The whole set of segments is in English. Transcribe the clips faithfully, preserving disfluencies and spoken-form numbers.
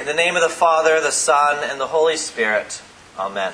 In the name of the Father, the Son, and the Holy Spirit. Amen.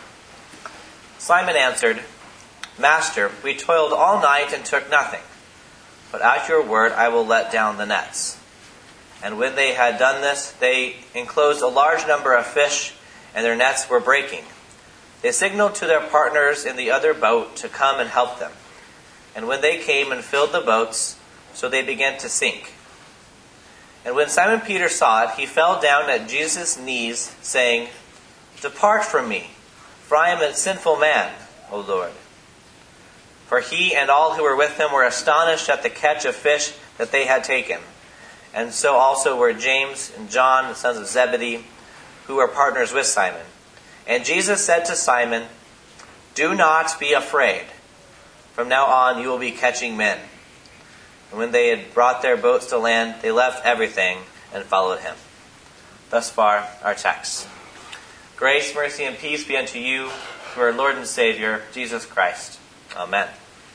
Simon answered, Master, we toiled all night and took nothing, but at your word I will let down the nets. And when they had done this, they enclosed a large number of fish, and their nets were breaking. They signaled to their partners in the other boat to come and help them. And when they came and filled the boats, so they began to sink. And when Simon Peter saw it, he fell down at Jesus' knees, saying, Depart from me, for I am a sinful man, O Lord. For he and all who were with him were astonished at the catch of fish that they had taken. And so also were James and John, the sons of Zebedee, who were partners with Simon. And Jesus said to Simon, Do not be afraid. From now on you will be catching men. And when they had brought their boats to land, they left everything and followed him. Thus far, our text. Grace, mercy, and peace be unto you through our Lord and Savior, Jesus Christ. Amen.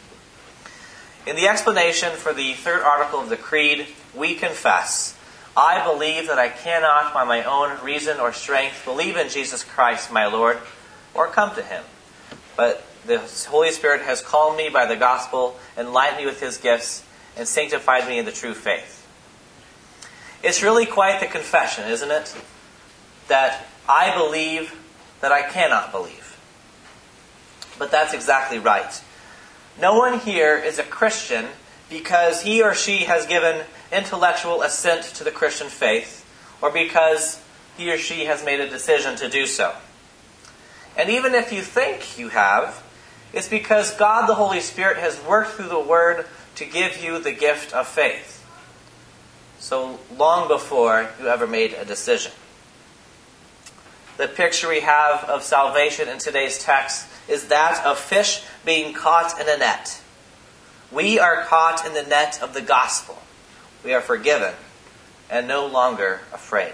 In the explanation for the third article of the Creed, we confess, I believe that I cannot, by my own reason or strength, believe in Jesus Christ, my Lord, or come to him. But the Holy Spirit has called me by the gospel, enlightened me with his gifts, and sanctified me in the true faith. It's really quite the confession, isn't it? That I believe that I cannot believe. But that's exactly right. No one here is a Christian because he or she has given intellectual assent to the Christian faith, or because he or she has made a decision to do so. And even if you think you have, it's because God the Holy Spirit has worked through the Word to give you the gift of faith. So long before you ever made a decision. The picture we have of salvation in today's text is that of fish being caught in a net. We are caught in the net of the gospel. We are forgiven and no longer afraid.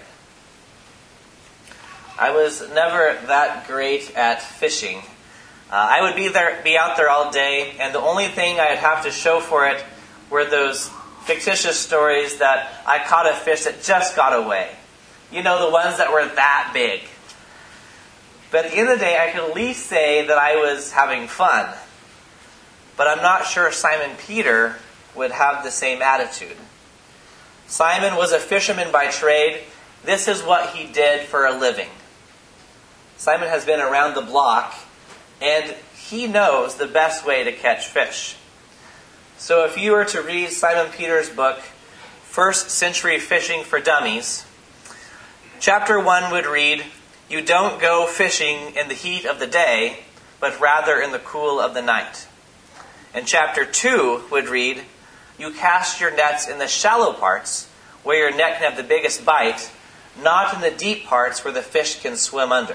I was never that great at fishing. Uh, I would be there, be out there all day, and the only thing I'd have to show for it were those fictitious stories that I caught a fish that just got away. You know, the ones that were that big. But at the end of the day, I could at least say that I was having fun. But I'm not sure Simon Peter would have the same attitude. Simon was a fisherman by trade. This is what he did for a living. Simon has been around the block, and he knows the best way to catch fish. So if you were to read Simon Peter's book, First Century Fishing for Dummies, chapter one would read, You don't go fishing in the heat of the day, but rather in the cool of the night. And chapter two would read, You cast your nets in the shallow parts, where your net can have the biggest bite, not in the deep parts where the fish can swim under.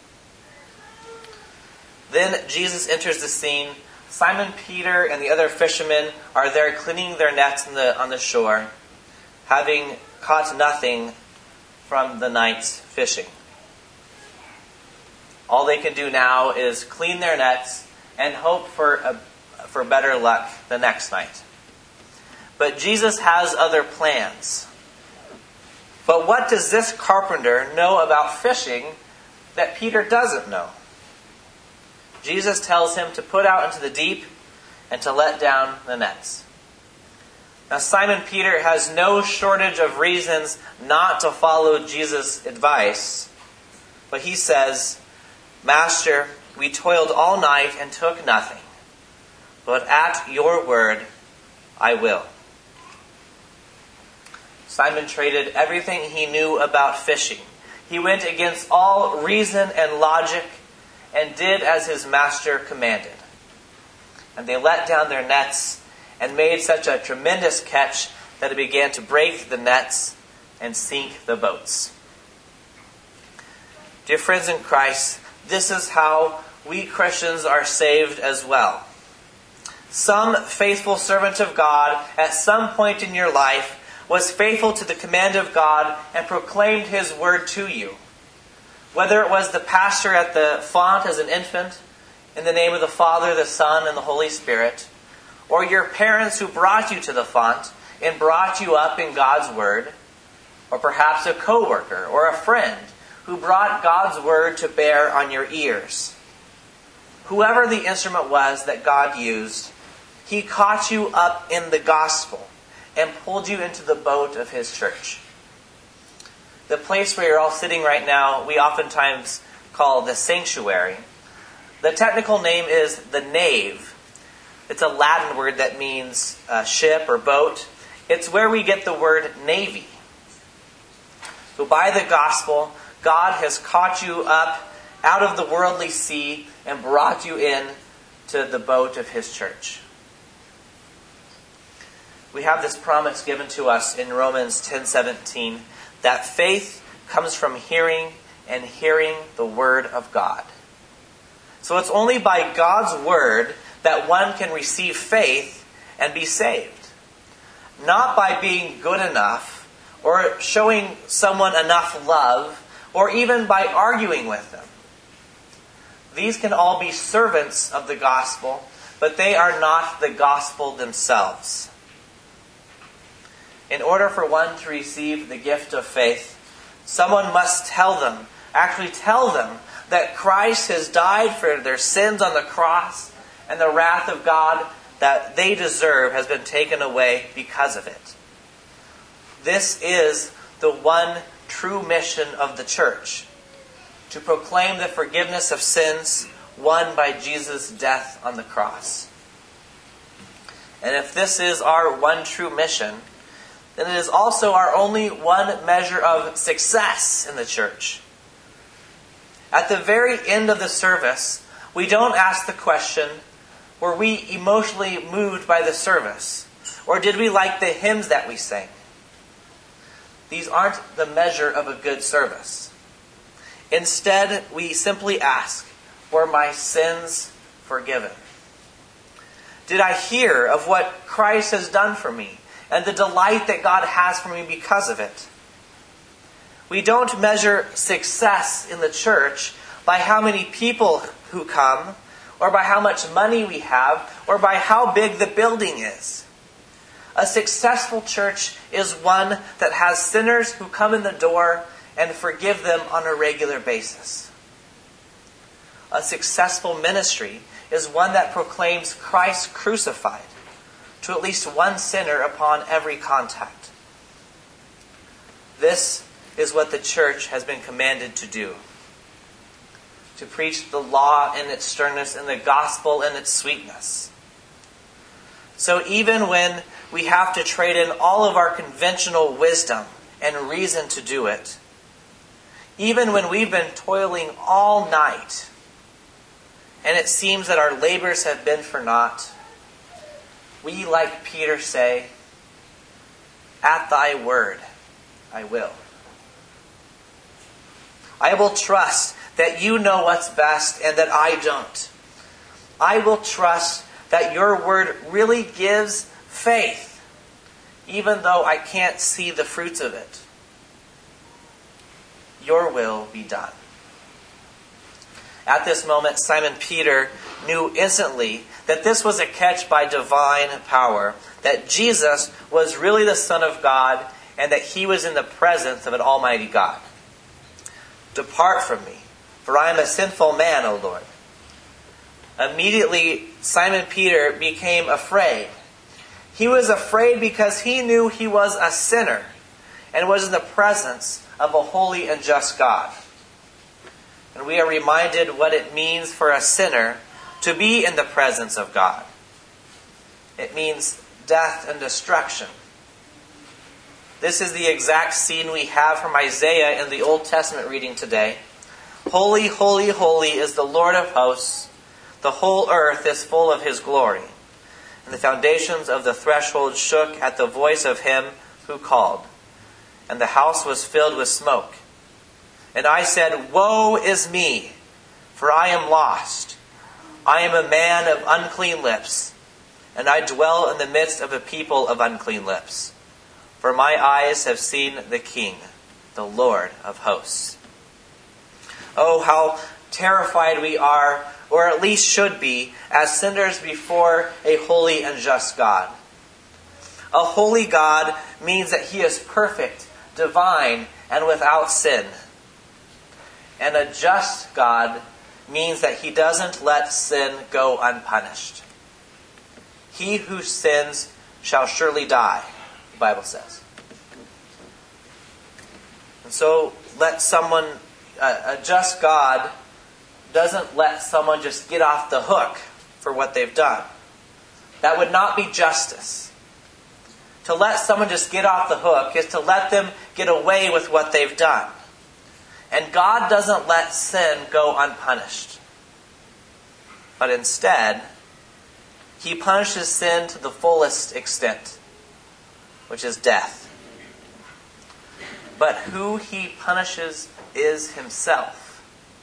Then Jesus enters the scene. Simon Peter and the other fishermen are there cleaning their nets on the, on the shore, having caught nothing from the night's fishing. All they can do now is clean their nets and hope for a, for better luck the next night. But Jesus has other plans. But what does this carpenter know about fishing that Peter doesn't know? Jesus tells him to put out into the deep and to let down the nets. Now Simon Peter has no shortage of reasons not to follow Jesus' advice. But he says, Master, we toiled all night and took nothing. But at your word, I will. Simon traded everything he knew about fishing. He went against all reason and logic and did as his master commanded. And they let down their nets and made such a tremendous catch that it began to break the nets and sink the boats. Dear friends in Christ, this is how we Christians are saved as well. Some faithful servant of God at some point in your life was faithful to the command of God and proclaimed his word to you. Whether it was the pastor at the font as an infant, in the name of the Father, the Son, and the Holy Spirit, or your parents who brought you to the font and brought you up in God's word, or perhaps a coworker or a friend who brought God's word to bear on your ears. Whoever the instrument was that God used, He caught you up in the gospel and pulled you into the boat of His church. The place where you're all sitting right now, we oftentimes call the sanctuary. The technical name is the nave. It's a Latin word that means uh, ship or boat. It's where we get the word navy. So by the gospel, God has caught you up out of the worldly sea and brought you in to the boat of His church. We have this promise given to us in Romans ten seventeen that faith comes from hearing and hearing the Word of God. So it's only by God's Word that one can receive faith and be saved. Not by being good enough or showing someone enough love or even by arguing with them. These can all be servants of the gospel, but they are not the gospel themselves. In order for one to receive the gift of faith, someone must tell them, actually tell them, that Christ has died for their sins on the cross and the wrath of God that they deserve has been taken away because of it. This is the one true mission of the church, to proclaim the forgiveness of sins won by Jesus' death on the cross. And if this is our one true mission, then it is also our only one measure of success in the church. At the very end of the service, we don't ask the question, were we emotionally moved by the service? Or did we like the hymns that we sang? These aren't the measure of a good service. Instead, we simply ask, were my sins forgiven? Did I hear of what Christ has done for me and the delight that God has for me because of it? We don't measure success in the church by how many people who come, or by how much money we have, or by how big the building is. A successful church is one that has sinners who come in the door and forgive them on a regular basis. A successful ministry is one that proclaims Christ crucified to at least one sinner upon every contact. This is what the church has been commanded to do. To preach the law in its sternness and the gospel in its sweetness. So even when we have to trade in all of our conventional wisdom and reason to do it, even when we've been toiling all night, and it seems that our labors have been for naught, we, like Peter, say, "At thy word, I will." I will trust that you know what's best and that I don't. I will trust that your word really gives faith, even though I can't see the fruits of it. Your will be done. At this moment, Simon Peter knew instantly that this was a catch by divine power, that Jesus was really the Son of God, and that he was in the presence of an almighty God. "Depart from me, for I am a sinful man, O Lord." Immediately, Simon Peter became afraid. He was afraid because he knew he was a sinner and was in the presence of a holy and just God. And we are reminded what it means for a sinner to be in the presence of God. It means death and destruction. This is the exact scene we have from Isaiah in the Old Testament reading today. "Holy, holy, holy is the Lord of hosts. The whole earth is full of His glory. And the foundations of the threshold shook at the voice of Him who called. And the house was filled with smoke. And I said, Woe is me, for I am lost. I am a man of unclean lips, and I dwell in the midst of a people of unclean lips. For my eyes have seen the King, the Lord of hosts." Oh, how terrified we are, or at least should be, as sinners before a holy and just God. A holy God means that He is perfect, divine, and without sin. And a just God means that he doesn't let sin go unpunished. He who sins shall surely die, the Bible says. And so let someone, a, a just God doesn't let someone just get off the hook for what they've done. That would not be justice. To let someone just get off the hook is to let them get away with what they've done. And God doesn't let sin go unpunished. But instead, he punishes sin to the fullest extent, which is death. But who he punishes is himself.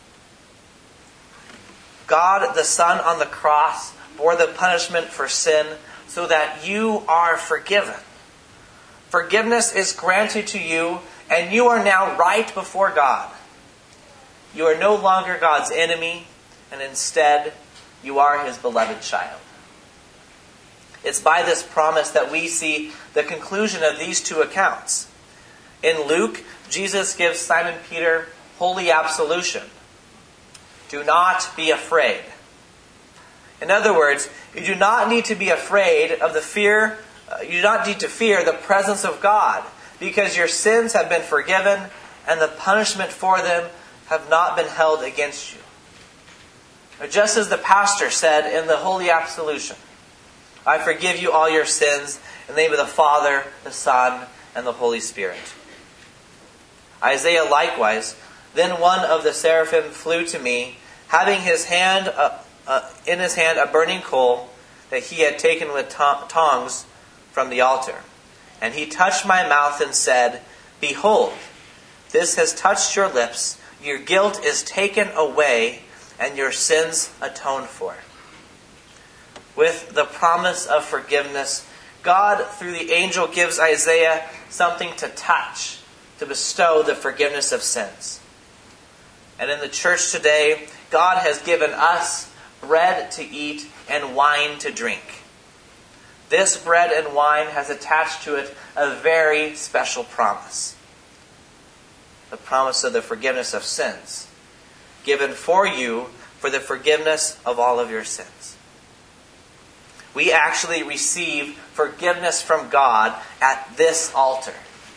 God, the Son on the cross, bore the punishment for sin so that you are forgiven. Forgiveness is granted to you, and you are now right before God. You are no longer God's enemy, and instead, you are his beloved child. It's by this promise that we see the conclusion of these two accounts. In Luke, Jesus gives Simon Peter holy absolution. Do not be afraid. In other words, you do not need to be afraid of the fear, uh, you do not need to fear the presence of God, because your sins have been forgiven and the punishment for them have not been held against you. Or just as the pastor said in the holy absolution, I forgive you all your sins in the name of the Father, the Son, and the Holy Spirit. Isaiah likewise, then one of the seraphim flew to me, having his hand uh, uh, in his hand a burning coal that he had taken with to- tongs from the altar. And he touched my mouth and said, Behold, this has touched your lips, your guilt is taken away, and your sins atoned for. With the promise of forgiveness, God, through the angel, gives Isaiah something to touch, to bestow the forgiveness of sins. And in the church today, God has given us bread to eat and wine to drink. This bread and wine has attached to it a very special promise. The promise of the forgiveness of sins, given for you for the forgiveness of all of your sins. We actually receive forgiveness from God at this altar.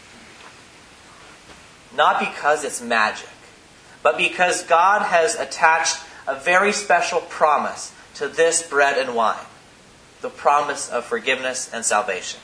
Not because it's magic, but because God has attached a very special promise to this bread and wine. The promise of forgiveness and salvation.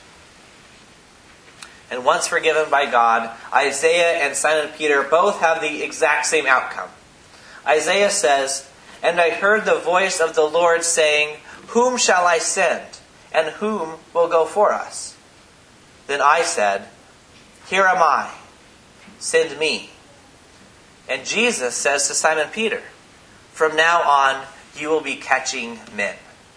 And once forgiven by God, Isaiah and Simon Peter both have the exact same outcome. Isaiah says, And I heard the voice of the Lord saying, Whom shall I send? And whom will go for us? Then I said, Here am I. Send me. And Jesus says to Simon Peter, From now on, you will be catching men.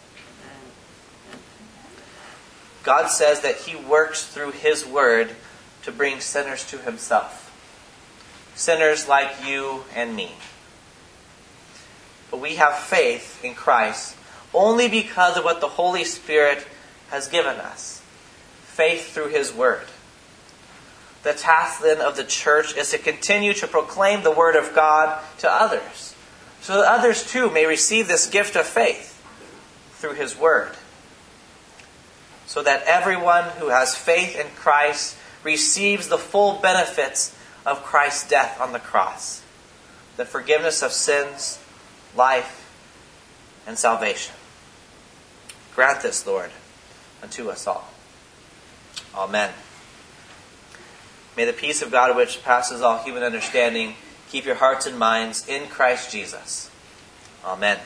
God says that he works through his word to bring sinners to himself. Sinners like you and me. But we have faith in Christ only because of what the Holy Spirit has given us. Faith through his word. The task then of the church is to continue to proclaim the word of God to others, so that others too may receive this gift of faith through his word. So that everyone who has faith in Christ receives the full benefits of Christ's death on the cross. The forgiveness of sins, life, and salvation. Grant this, Lord, unto us all. Amen. May the peace of God, which passes all human understanding, keep your hearts and minds in Christ Jesus. Amen.